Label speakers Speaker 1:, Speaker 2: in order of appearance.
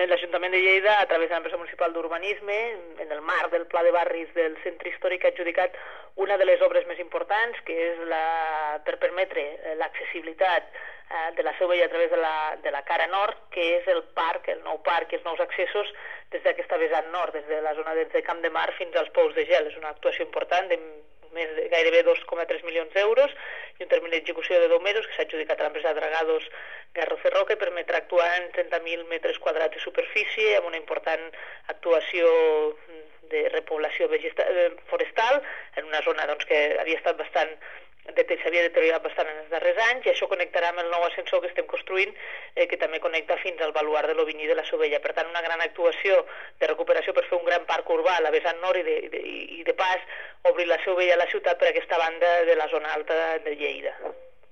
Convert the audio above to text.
Speaker 1: l'Ajuntament de Lleida, a través de l'empresa municipal d'urbanisme, en el marc del pla de barris del centre històric, ha adjudicat una de les obres més importants, que és per permetre l'accessibilitat de la Seu Vella a través de la cara nord, que és el parc, el nou parc i els nous accessos des d'aquesta vessant nord, des de la zona de Camp de Mar fins als Pous de Gel. És una actuació important de gairebé 2,3 milions d'euros i un termini d'execució de 10 mesos que s'ha adjudicat a l'empresa Dragados Garro Ferró, que permetrà actuar en 30.000 metres quadrats de superfície amb una important actuació de repoblació forestal en una zona que havia estat s'havia deteriorat bastant en els darrers anys, i això connectarà amb el nou ascensor que estem construint, que també connecta fins al baluard de l'Ovinyí de la Seu Vella. Per tant, una gran actuació de recuperació per fer un gran parc urbà a la vessant nord i de pas obrir la Seu Vella a la ciutat per aquesta banda de la zona alta de Lleida.